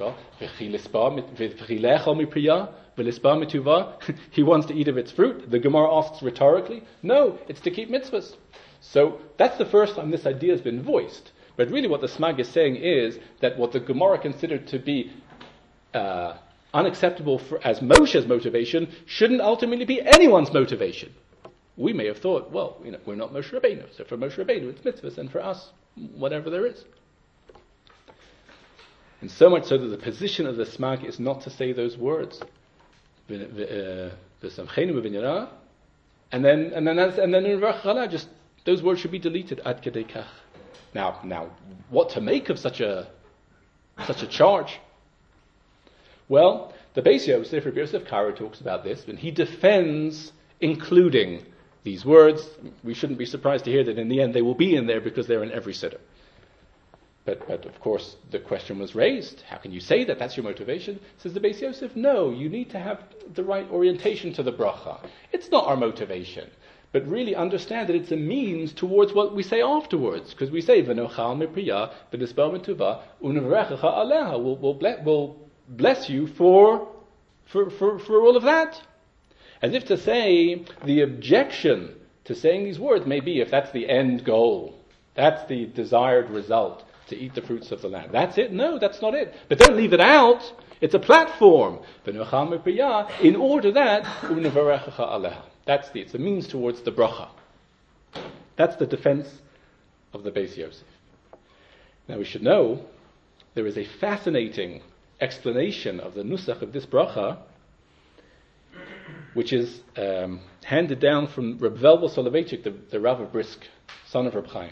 Yisrael? He wants to eat of its fruit. The Gemara asks rhetorically, no, it's to keep mitzvahs. So that's the first time this idea has been voiced. But really what the Smag is saying is that what the Gemara considered to be unacceptable as Moshe's motivation shouldn't ultimately be anyone's motivation. We may have thought, well, we're not Moshe Rabbeinu, so for Moshe Rabbeinu it's mitzvahs, and for us, whatever there is. And so much so that the position of the Smag is not to say those words. And then in Rach, just those words should be deleted. Ad kedei kach. Now, what to make of such a charge? Well, the Beis Yosef, Rabbi Yosef Karo, talks about this, and he defends including these words, we shouldn't be surprised to hear that in the end they will be in there because they're in every siddur. But of course, the question was raised, how can you say that? That's your motivation? Says the Beis Yosef, no, you need to have the right orientation to the bracha. It's not our motivation, but really understand that it's a means towards what we say afterwards. Because we say, V'nochal mipriyah, v'nisbar mituvah, u'nevarechecha aleha, we'll bless you for all of that. As if to say, the objection to saying these words may be if that's the end goal, that's the desired result, to eat the fruits of the land. That's it? No, that's not it. But don't leave it out. It's a platform. In order that, it's a means towards the bracha. That's the defense of the Beis Yosef. Now we should know, there is a fascinating explanation of the nusach of this bracha, which is handed down from Reb Velvel Soloveitchik, the Rav of Brisk, son of Reb Chaim.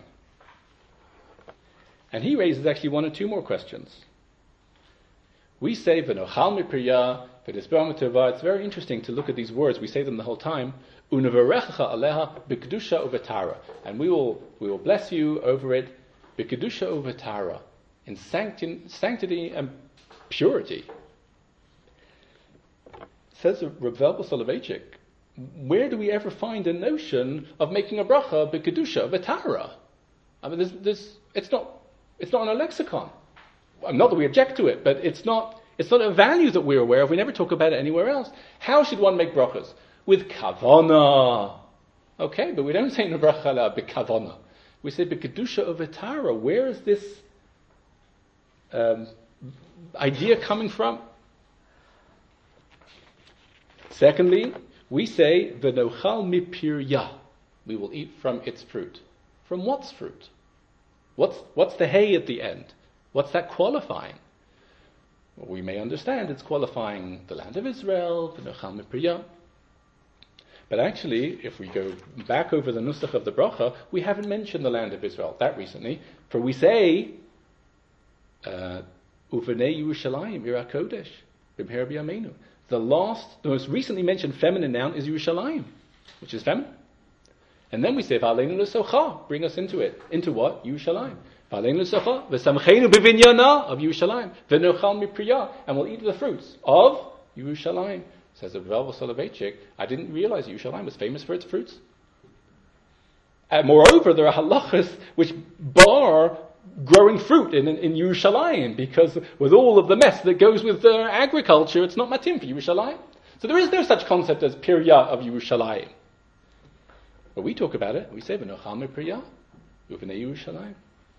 And he raises actually one or two more questions. We say, V'nochal mipriyah, v'nisbar mituvah. It's very interesting to look at these words. We say them the whole time. U'nevarechecha aleha b'kedusha u'v'tara. And we will bless you over it, b'kedusha u'v'tara, in sanctity and purity. Says Reb Velvel Soloveitchik, where do we ever find a notion of making a bracha b'kedusha u'v'tara? I mean, it's not in a lexicon. Not that we object to it, but it's not a value that we're aware of. We never talk about it anywhere else. How should one make brachas? With kavana. Okay, but we don't say bracha b'kavana. We say b'kedusha u'v'tara. Where is this idea coming from? Secondly, we say v'nochal mipiryah. We will eat from its fruit. From what's fruit? What's the hay at the end? What's that qualifying? Well, we may understand it's qualifying the land of Israel, v'nochal mipriyah. But actually, if we go back over the nusach of the bracha, we haven't mentioned the land of Israel that recently. For we say, Uvenei Yerushalayim, Ir HaKodesh, B'mher b'yameinu. The most recently mentioned feminine noun is Yerushalayim, which is feminine. And then we say, V'aleinu l'socha, bring us into it. Into what? Yerushalayim. V'aleinu l'socha, v'samcheinu b'vinyana, of Yerushalayim. V'nochal mipriyah, and we'll eat the fruits of Yerushalayim. Says Reb Velvel Soloveitchik, I didn't realize Yerushalayim was famous for its fruits. And moreover, there are halachas which bar growing fruit in Yerushalayim, because with all of the mess that goes with agriculture, it's not matim for Yerushalayim. So there is no such concept as piryah of Yerushalayim. But we talk about it. We say, V'nochal mipriyah, Uvenei Yerushalayim.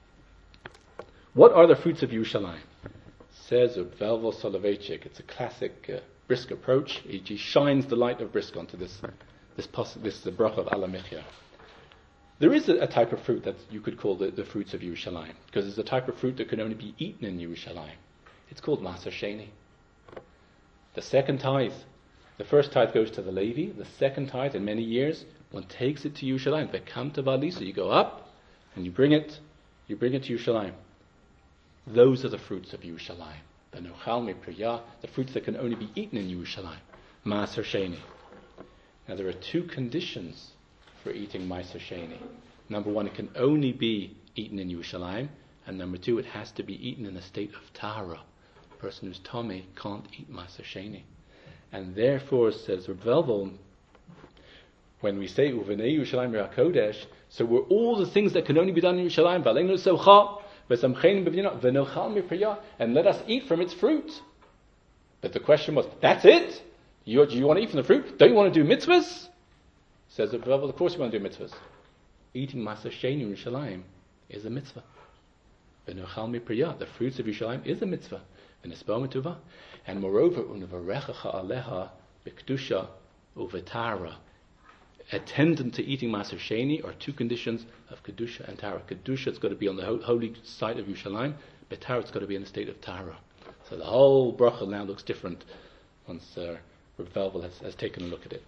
What are the fruits of Yerushalayim? Says Reb Velvel Soloveitchik. It's a classic Brisk approach. He shines the light of Brisk onto this bracha of Ala Michya. There is a type of fruit that you could call the fruits of Yerushalayim, because it's a type of fruit that can only be eaten in Yerushalayim. It's called Maser Sheni. The second tithe. The first tithe goes to the Levi. The second tithe, in many years, one takes it to Yerushalayim. They come to Valisa. You go up and you bring it to Yerushalayim. Those are the fruits of Yerushalayim. The Nochal mipriyah, the fruits that can only be eaten in Yerushalayim. Maser Sheni. Now there are two conditions for eating Maser Sheni. Number one, it can only be eaten in Yerushalayim, and number two, it has to be eaten in a state of tahara. A person who's tamei can't eat Maser Sheni. And therefore, says Reb Velvel, when we say Uvenei Yerushalayim Ir HaKodesh, so we're all the things that can only be done in Yerushalayim, V'aleinu l'socha, v'samcheinu b'vinyana, v'nochal mipriyah, and let us eat from its fruit. But the question was, that's it? Do you want to eat from the fruit? Don't you want to do mitzvahs? Says Reb Velvel, of course you want to do mitzvahs. Eating Maser Sheni in Yerushalayim is a mitzvah. V'nochal mipriyah, the fruits of Yerushalayim is a mitzvah. V'nisbar mituvah. And moreover, u'nevarechecha aleha b'kedusha u'v'tara. Attendant to eating Maser Sheni are two conditions of Kedusha and Tara. Kedusha, it's got to be on the holy site of Yerushalayim, but Tara, it's got to be in the state of Tara. So the whole bracha now looks different once Reb Velvel has taken a look at it.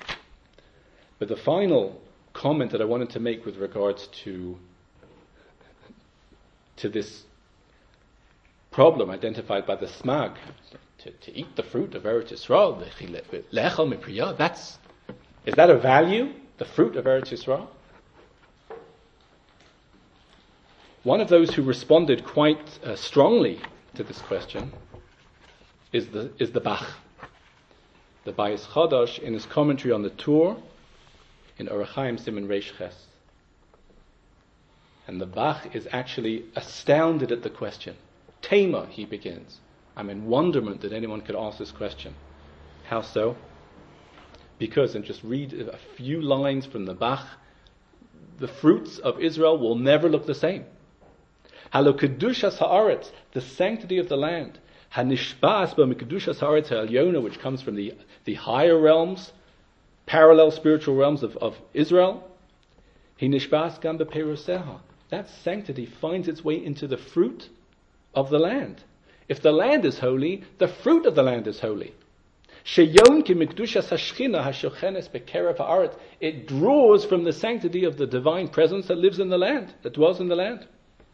But the final comment that I wanted to make with regards to this problem identified by the Smag, to eat the fruit of Eretz Yisrael, is that a value the fruit of Eretz Yisrael? One of those who responded quite strongly to this question is the Bach. The Bayis Chadash, in his commentary on the Torah, in Orach Chaim Siman Reish Ches. And the Bach is actually astounded at the question. Tema, he begins. I'm in wonderment that anyone could ask this question. How so? Because, and just read a few lines from the Bach, the fruits of Israel will never look the same. Halo kedushas haaretz, the sanctity of the land. Hanishbas b'mikedushas haaretz ha'elyona, which comes from the higher realms, parallel spiritual realms of Israel. He nishbas gam b'peiroseha. That sanctity finds its way into the fruit of the land. If the land is holy, the fruit of the land is holy. Sheyon ki mikdushas hashchina hashochenes bekerev haaretz. It draws from the sanctity of the divine presence that lives in the land, that dwells in the land.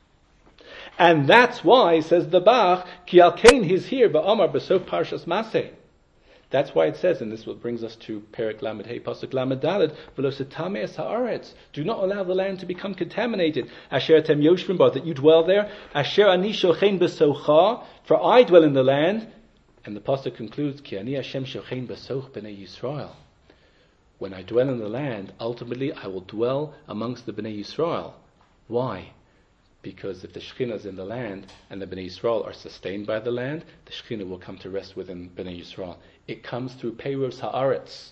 And that's why, says the Bach, ki al kain he's here, ba'amar b'sof parshas Maseh. That's why it says, and this brings us to Perek Lamed Hey, Pasuk Lamed Daled, v'lo setame es haaretz. Do not allow the land to become contaminated. Asher tem yoshvim bar, that you dwell there. Asher ani shochein b'socha, for I dwell in the land. And the Pasuk concludes, ki ani Hashem shochein b'soch b'nei Yisrael. When I dwell in the land, ultimately I will dwell amongst the Bnei Yisrael. Why? Because if the Shekhinah is in the land and the Bnei Yisrael are sustained by the land, the Shekhinah will come to rest within Bnei Yisrael. It comes through Peiros Haaretz.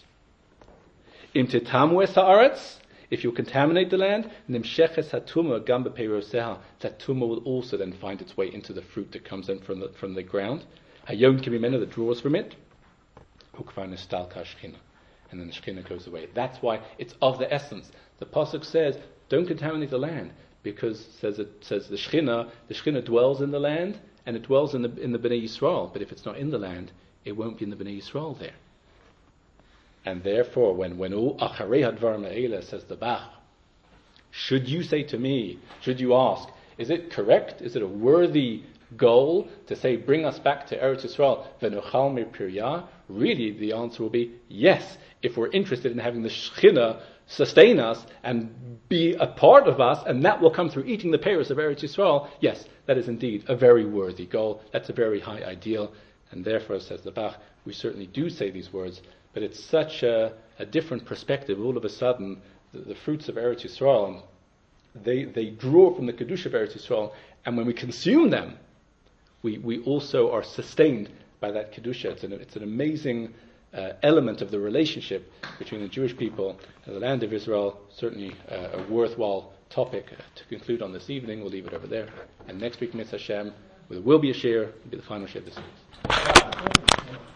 Im tetamu es haaretz, if you contaminate the land, nimsheches hatuma gam b'peiroseha, that tumah will also then find its way into the fruit that comes in from the ground. Hayon kimimena, that draws from it. Hukvar nistalka Shekhinah, and then the Shekhinah goes away. That's why it's of the essence. The pasuk says, don't contaminate the land. Because it says the Shekhinah dwells in the land and it dwells in the Bnei Yisrael. But if it's not in the land, it won't be in the Bnei Yisrael there. And therefore, when Acharei Hadvarim Ha'ela, says the Bach, should you say to me, should you ask, is it correct? Is it a worthy goal to say, bring us back to Eretz Yisrael, v'nochal mirpirya? Really, the answer will be yes. If we're interested in having the Shekhinah sustain us and be a part of us, and that will come through eating the peiros of Eretz Yisrael, yes, that is indeed a very worthy goal. That's a very high ideal, and therefore, says the Bach, we certainly do say these words, but it's such a different perspective. All of a sudden, the fruits of Eretz Yisrael, they draw from the Kedusha of Eretz Yisrael, and when we consume them, we also are sustained by that Kedusha. It's an amazing element of the relationship between the Jewish people and the land of Israel. Certainly a worthwhile topic to conclude on this evening. We'll leave it over there. And next week, Mitzvah Hashem, there will be a share. It'll be the final share this week.